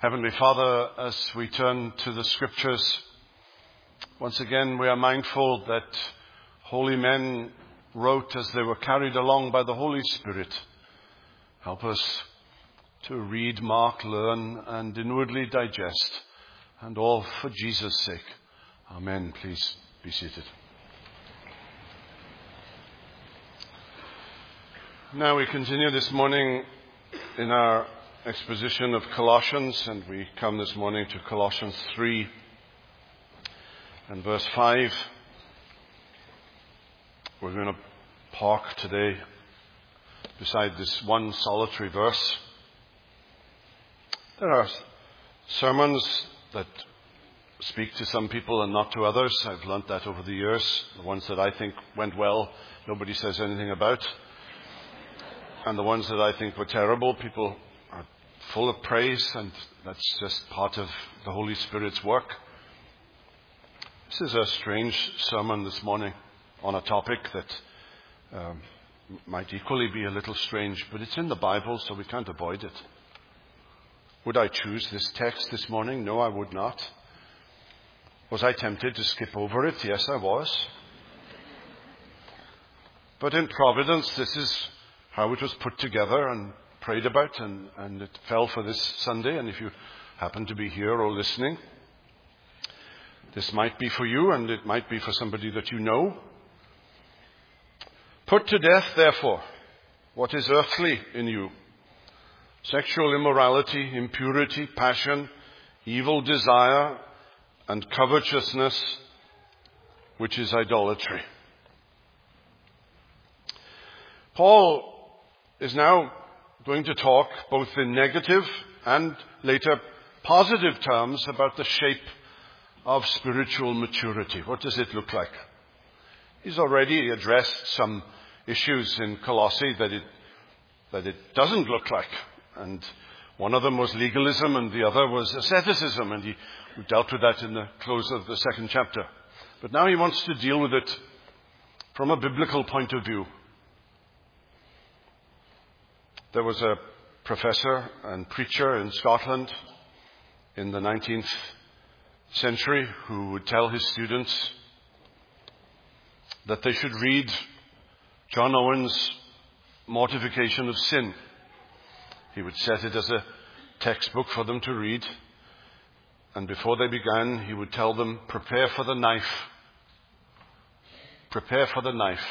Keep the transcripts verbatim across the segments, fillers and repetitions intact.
Heavenly Father, as we turn to the Scriptures, once again we are mindful that holy men wrote as they were carried along by the Holy Spirit. Help us to read, mark, learn, and inwardly digest, and all for Jesus' sake. Amen. Please be seated. Now we continue this morning in our exposition of Colossians, and we come this morning to Colossians three and verse five. We're going to park today beside this one solitary verse. There are sermons that speak to some people and not to others. I've learnt that over the years. The ones that I think went well, nobody says anything about. And the ones that I think were terrible, people are full of praise, and that's just part of the Holy Spirit's work. This is a strange sermon this morning on a topic that um, might equally be a little strange, but it's in the Bible, so we can't avoid it. Would I choose this text this morning? No, I would not. Was I tempted to skip over it? Yes, I was. But in providence, this is how it was put together and prayed about, and, and it fell for this Sunday. And if you happen to be here or listening, this might be for you, and it might be for somebody that you know. Put to death, therefore, what is earthly in you: sexual immorality, impurity, passion, evil desire, and covetousness, which is idolatry. Paul is now going to talk both in negative and later positive terms about the shape of spiritual maturity. What does it look like? He's already addressed some issues in Colossae that it, that it doesn't look like. And one of them was legalism and the other was asceticism. And he we dealt with that in the close of the second chapter. But now he wants to deal with it from a biblical point of view. There was a professor and preacher in Scotland in the nineteenth century who would tell his students that they should read John Owen's Mortification of Sin. He would set it as a textbook for them to read. And before they began, he would tell them, prepare for the knife. Prepare for the knife.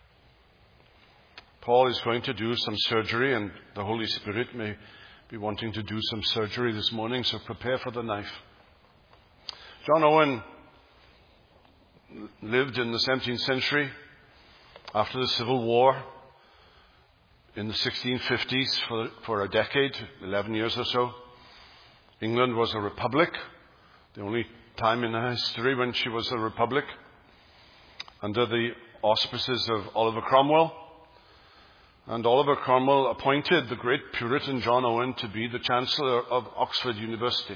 Paul is going to do some surgery, and the Holy Spirit may be wanting to do some surgery this morning, so prepare for the knife. John Owen lived in the seventeenth century after the Civil War in the sixteen fifties for, for a decade, eleven years or so. England was a republic, the only time in her history when she was a republic, under the auspices of Oliver Cromwell. And Oliver Cromwell appointed the great Puritan John Owen to be the Chancellor of Oxford University.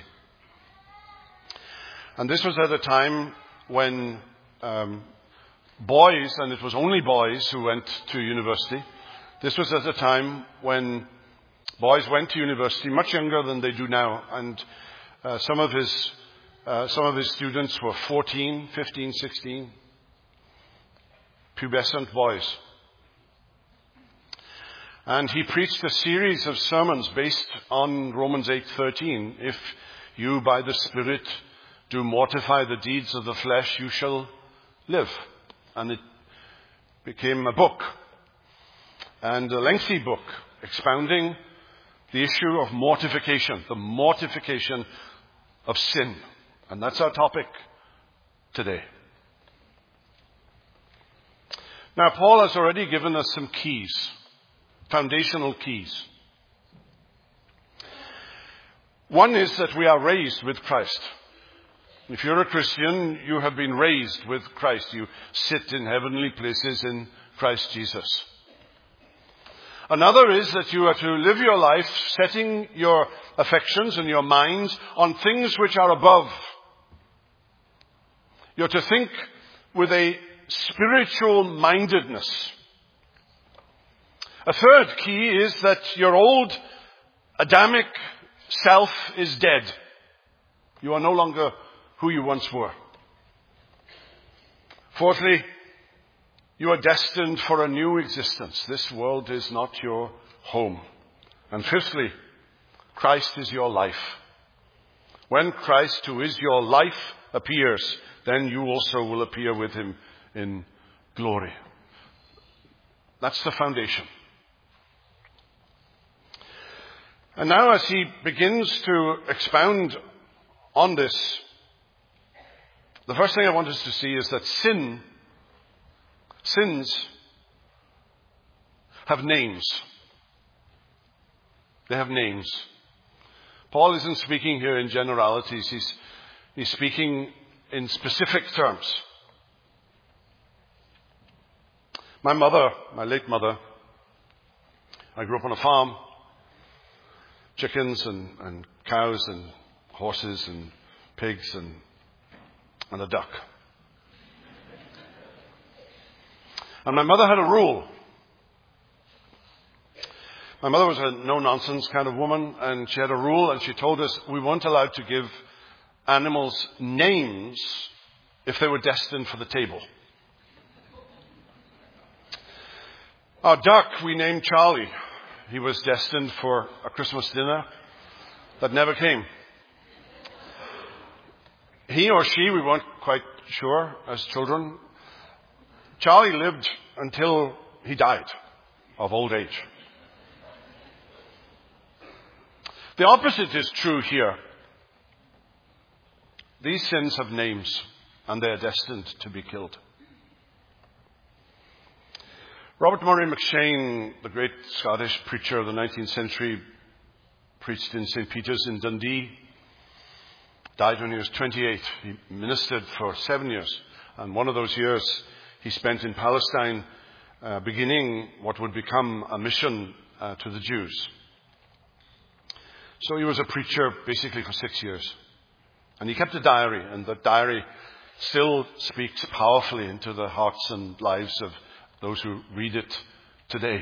And this was at a time when um, boys, and it was only boys who went to university, this was at a time when boys went to university much younger than they do now. And uh, some of his uh, some of his students were fourteen, fifteen, sixteen, pubescent boys. And he preached a series of sermons based on Romans eight thirteen. If you by the Spirit do mortify the deeds of the flesh, you shall live. And it became a book, and a lengthy book, expounding the issue of mortification, the mortification of sin. And that's our topic today. Now, Paul has already given us some keys. Foundational keys. One is that we are raised with Christ. If you're a Christian, you have been raised with Christ. You sit in heavenly places in Christ Jesus. Another is that you are to live your life setting your affections and your minds on things which are above. You're to think with a spiritual mindedness. A third key is that your old Adamic self is dead. You are no longer who you once were. Fourthly, you are destined for a new existence. This world is not your home. And fifthly, Christ is your life. When Christ, who is your life, appears, then you also will appear with him in glory. That's the foundation. And now as he begins to expound on this, the first thing I want us to see is that sin, sins have names. They have names. Paul isn't speaking here in generalities. He's, he's speaking in specific terms. My mother, my late mother, I grew up on a farm. Chickens and, and cows and horses and pigs and, and a duck. And my mother had a rule. My mother was a no-nonsense kind of woman, and she had a rule, and she told us we weren't allowed to give animals names if they were destined for the table. Our duck we named Charlie. He was destined for a Christmas dinner that never came. He or she, we weren't quite sure as children. Charlie lived until he died of old age. The opposite is true here. These sins have names, and they are destined to be killed. Robert Murray McShane, the great Scottish preacher of the nineteenth century, preached in Saint Peter's in Dundee, died when he was twenty-eight. He ministered for seven years, and one of those years he spent in Palestine, uh, beginning what would become a mission uh, to the Jews. So he was a preacher basically for six years. And he kept a diary, and the diary still speaks powerfully into the hearts and lives of those who read it today.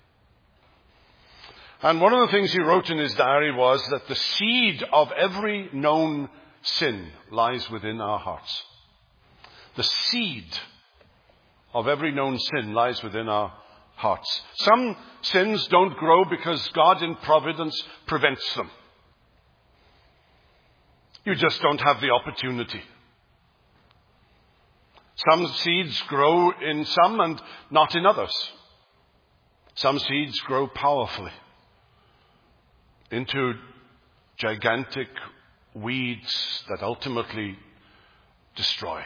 And one of the things he wrote in his diary was that the seed of every known sin lies within our hearts. The seed of every known sin lies within our hearts. Some sins don't grow because God in providence prevents them. You just don't have the opportunity. Some seeds grow in some and not in others. Some seeds grow powerfully into gigantic weeds that ultimately destroy.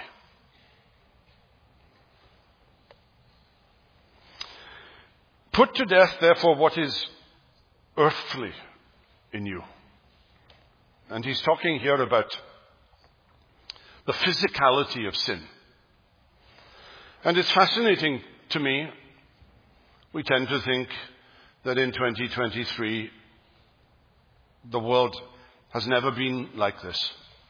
Put to death, therefore, what is earthly in you. And he's talking here about the physicality of sin. And it's fascinating to me. We tend to think that in twenty twenty-three, the world has never been like this.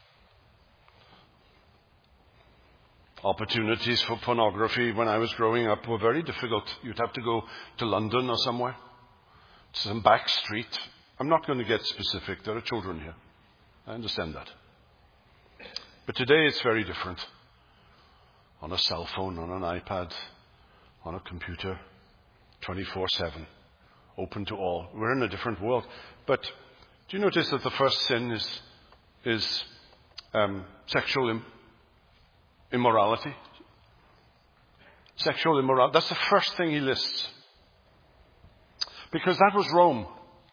Opportunities for pornography when I was growing up were very difficult. You'd have to go to London or somewhere, to some back street. I'm not going to get specific. There are children here. I understand that. But today it's very different. On a cell phone, on an iPad, on a computer, twenty-four seven, open to all. We're in a different world. But do you notice that the first sin is, is um, sexual im- immorality? Sexual immorality. That's the first thing he lists. Because that was Rome.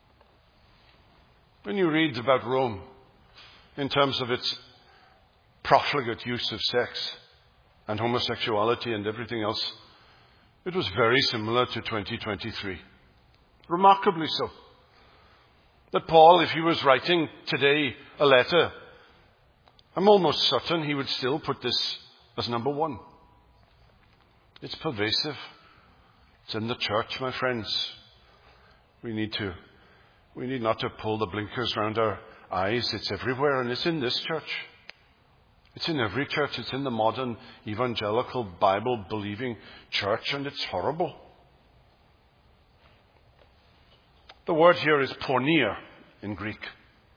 When you read about Rome, in terms of its profligate use of sex and homosexuality and everything else, it was very similar to twenty twenty-three. Remarkably so. That Paul, if he was writing today a letter, I'm almost certain he would still put this as number one. It's pervasive. It's in the church, my friends. We need to, we need not to pull the blinkers around our eyes. It's everywhere, and it's in this church. It's in every church. It's in the modern evangelical Bible-believing church, and it's horrible. The word here is porneia in Greek.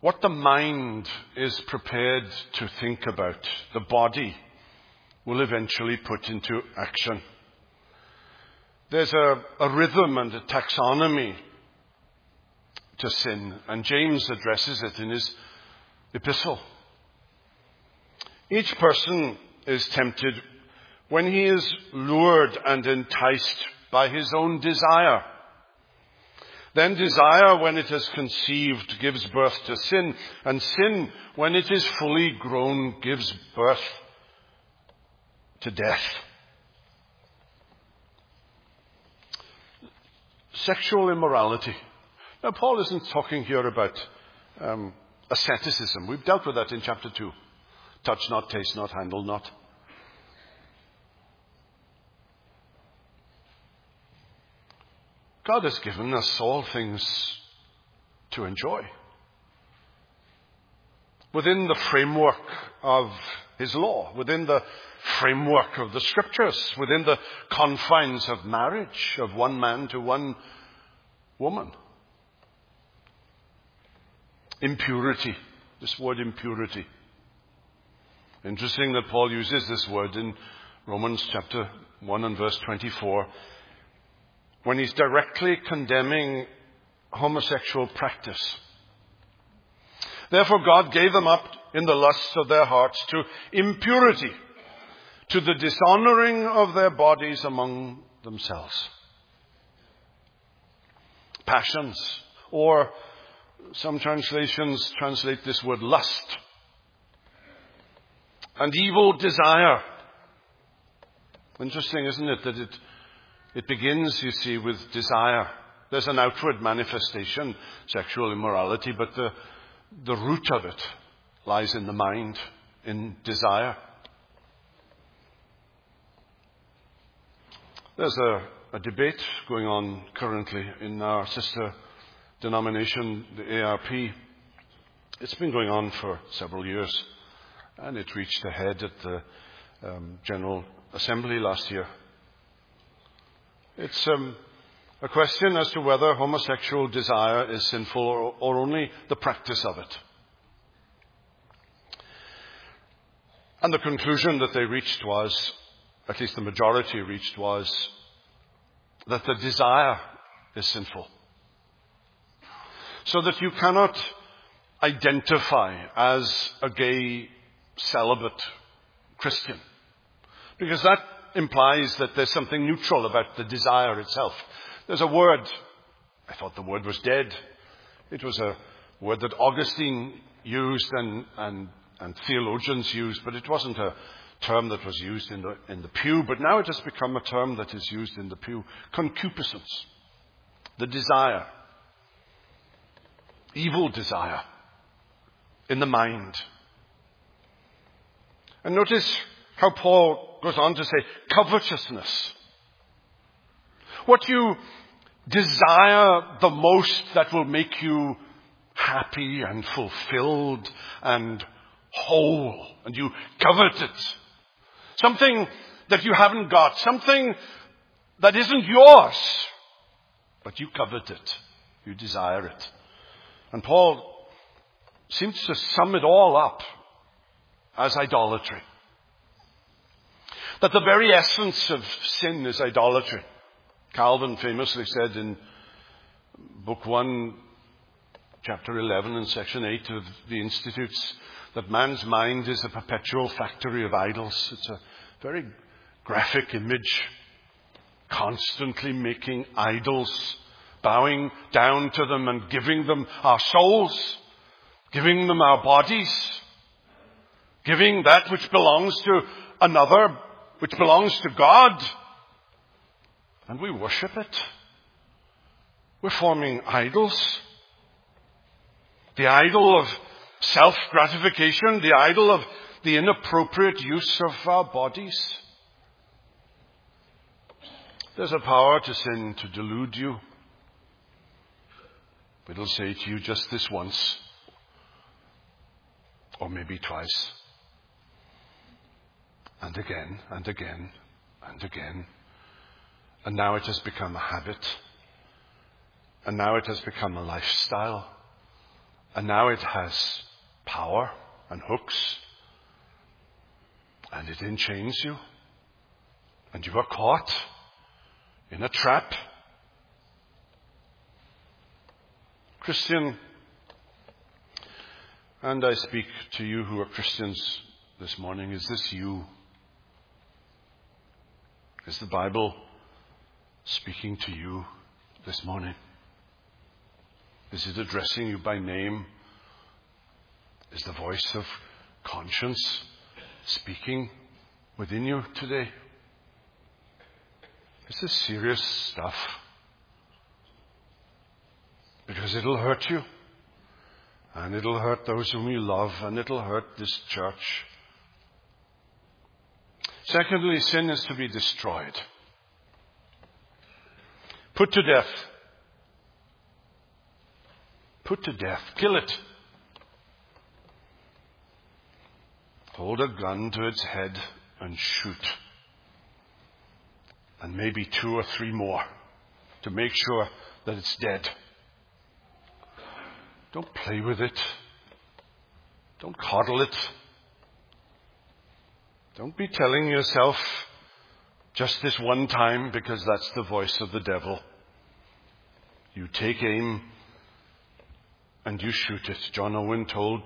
what the mind is prepared to think about, the body will eventually put into action. There's a, a rhythm and a taxonomy to sin, and James addresses it in his epistle. Each person is tempted when he is lured and enticed by his own desire. Then desire, when it is conceived, gives birth to sin, and sin, when it is fully grown, gives birth to death. Sexual immorality. Now, Paul isn't talking here about um, asceticism. We've dealt with that in chapter two. Touch not, taste not, handle not. God has given us all things to enjoy within the framework of his law, within the framework of the scriptures, within the confines of marriage, of one man to one woman. Impurity, this word impurity. Interesting that Paul uses this word in Romans chapter one and verse twenty-four, when he's directly condemning homosexual practice. Therefore God gave them up in the lusts of their hearts to impurity, to the dishonoring of their bodies among themselves. Passions, or some translations translate this word lust, and evil desire. Interesting, isn't it, that it It begins, you see, with desire. There's an outward manifestation, sexual immorality, but the, the root of it lies in the mind, in desire. There's a, a debate going on currently in our sister denomination, the A R P. It's been going on for several years, and it reached a head at the um, General Assembly last year. It's um, a question as to whether homosexual desire is sinful or, or only the practice of it. And the conclusion that they reached was, at least the majority reached, was that the desire is sinful. So that you cannot identify as a gay, celibate Christian, because that implies that there's something neutral about the desire itself. There's a word, I thought the word was dead. It was a word that Augustine used and, and, and theologians used, but it wasn't a term that was used in the, in the pew. But now it has become a term that is used in the pew. Concupiscence, the desire, evil desire in the mind. And notice how Paul goes on to say, covetousness. What you desire the most that will make you happy and fulfilled and whole, and you covet it. Something that you haven't got, something that isn't yours, but you covet it, you desire it. And Paul seems to sum it all up as idolatry. That the very essence of sin is idolatry. Calvin famously said in Book one, Chapter eleven and Section eight of the Institutes, that man's mind is a perpetual factory of idols. It's a very graphic image, constantly making idols, bowing down to them and giving them our souls, giving them our bodies, giving that which belongs to another, which belongs to God, and we worship it. We're forming idols. The idol of self-gratification, the idol of the inappropriate use of our bodies. There's a power to sin to delude you. It'll say to you just this once, or maybe twice, and again, and again, and again. And now it has become a habit. And now it has become a lifestyle. And now it has power and hooks. And it enchains you. And you are caught in a trap. Christian, and I speak to you who are Christians this morning, is this you? Is the Bible speaking to you this morning? Is it addressing you by name? Is the voice of conscience speaking within you today? This is serious stuff. Because it'll hurt you. And it'll hurt those whom you love. And it'll hurt this church. Secondly, sin is to be destroyed. Put to death. Put to death. Kill it. Hold a gun to its head and shoot. And maybe two or three more to make sure that it's dead. Don't play with it. Don't coddle it. Don't be telling yourself just this one time, because that's the voice of the devil. You take aim and you shoot it. John Owen told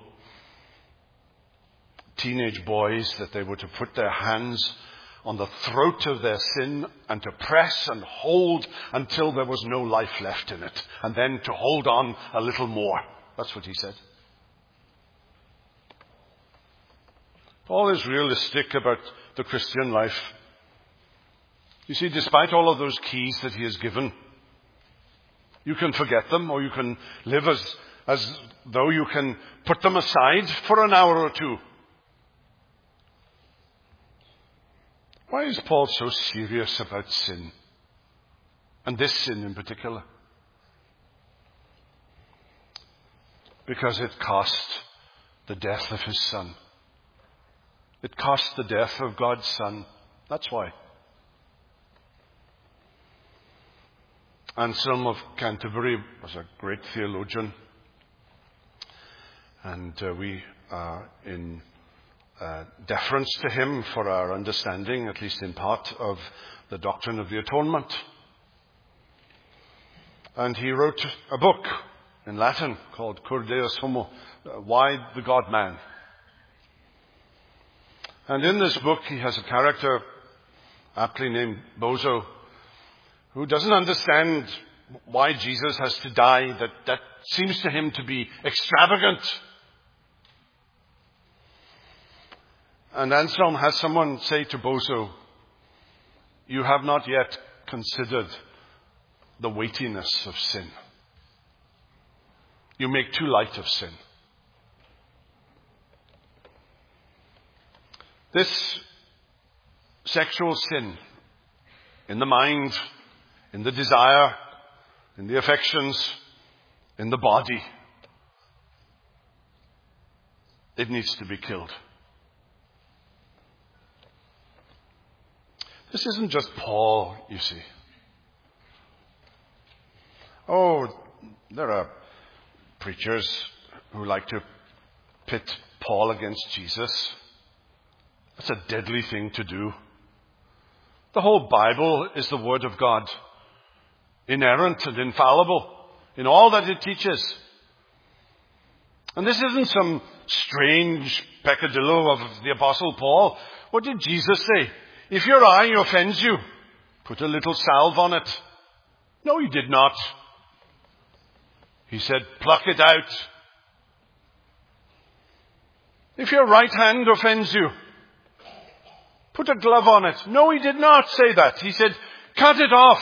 teenage boys that they were to put their hands on the throat of their sin and to press and hold until there was no life left in it. And then to hold on a little more. That's what he said. Paul is realistic about the Christian life. You see, despite all of those keys that he has given, you can forget them, or you can live as, as though you can put them aside for an hour or two. Why is Paul so serious about sin? And this sin in particular? Because it cost the death of his Son. It cost the death of God's Son. That's why. Anselm of Canterbury was a great theologian. And uh, we are in uh, deference to him for our understanding, at least in part, of the doctrine of the atonement. And he wrote a book in Latin called Cur Deus Homo, Why the God-Man. And in this book he has a character aptly named Bozo, who doesn't understand why Jesus has to die. That, that seems to him to be extravagant. And Anselm has someone say to Bozo, you have not yet considered the weightiness of sin. You make too light of sin. This sexual sin in the mind, in the desire, in the affections, in the body, it needs to be killed. This isn't just Paul, you see. Oh, there are preachers who like to pit Paul against Jesus. That's a deadly thing to do. The whole Bible is the Word of God, inerrant and infallible in all that it teaches. And this isn't some strange peccadillo of the Apostle Paul. What did Jesus say? If your eye offends you, put a little salve on it. No, he did not. He said, pluck it out. If your right hand offends you, put a glove on it. No, he did not say that. He said, cut it off.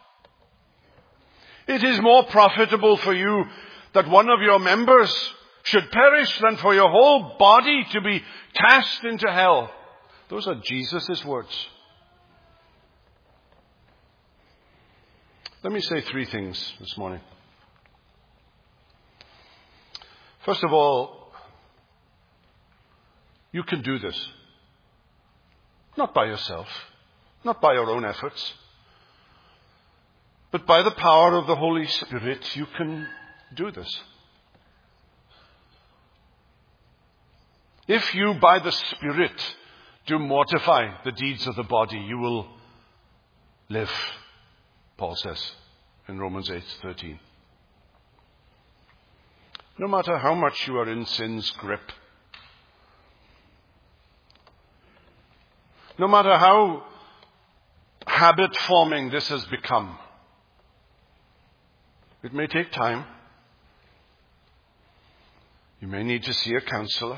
It is more profitable for you that one of your members should perish than for your whole body to be cast into hell. Those are Jesus' words. Let me say three things this morning. First of all, you can do this. Not by yourself, not by your own efforts, but by the power of the Holy Spirit, you can do this. If you by the Spirit do mortify the deeds of the body, you will live, Paul says in Romans eight thirteen. No matter how much you are in sin's grip, no matter how habit-forming this has become, it may take time. You may need to see a counselor.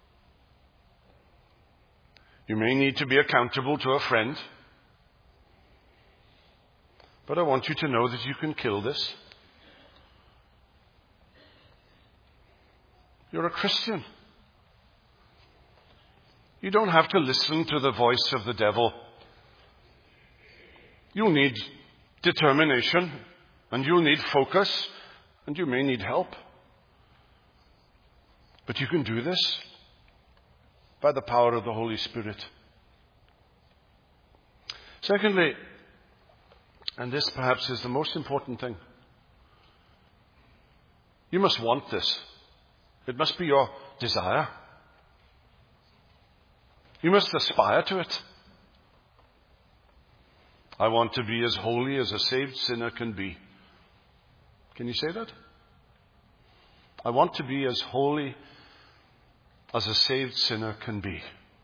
You may need to be accountable to a friend. But I want you to know that you can kill this. You're a Christian. You don't have to listen to the voice of the devil. You'll need determination, and you'll need focus, and you may need help. But you can do this by the power of the Holy Spirit. Secondly, and this perhaps is the most important thing, you must want this. It must be your desire. You must aspire to it. I want to be as holy as a saved sinner can be. Can you say that? I want to be as holy as a saved sinner can be.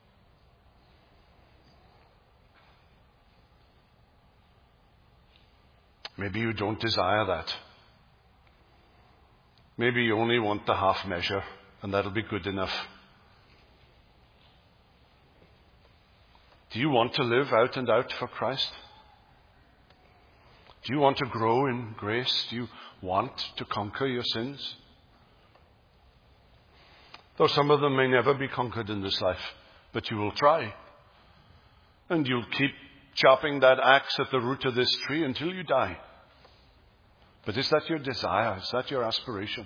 Maybe you don't desire that. Maybe you only want the half measure, and that'll be good enough. Do you want to live out and out for Christ? Do you want to grow in grace? Do you want to conquer your sins? Though some of them may never be conquered in this life, but you will try. And you'll keep chopping that axe at the root of this tree until you die. But is that your desire? Is that your aspiration?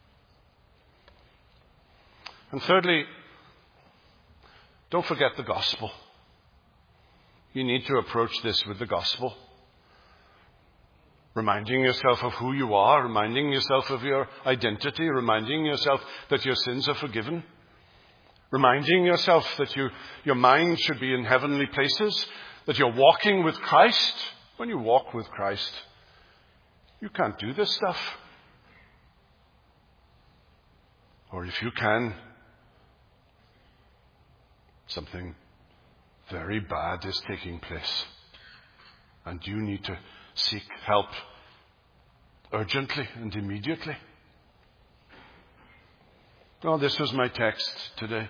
And thirdly, don't forget the gospel. You need to approach this with the gospel. Reminding yourself of who you are, reminding yourself of your identity, reminding yourself that your sins are forgiven, reminding yourself that you, your mind should be in heavenly places, that you're walking with Christ. When you walk with Christ, you can't do this stuff. Or if you can, something very bad is taking place. And you need to seek help urgently and immediately. Well, this was my text today.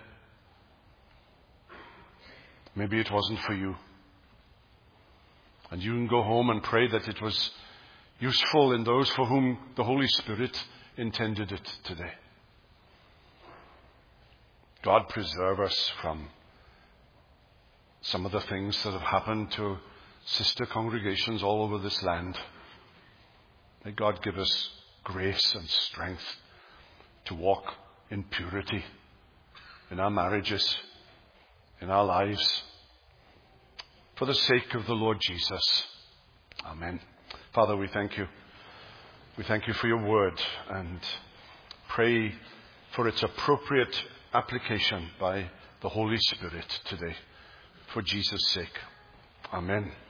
Maybe it wasn't for you. And you can go home and pray that it was useful in those for whom the Holy Spirit intended it today. God preserve us from some of the things that have happened to sister congregations all over this land. May God give us grace and strength to walk in purity in our marriages, in our lives, for the sake of the Lord Jesus. Amen. Father, we thank you. We thank you for your word and pray for its appropriate application by the Holy Spirit today, for Jesus' sake. Amen.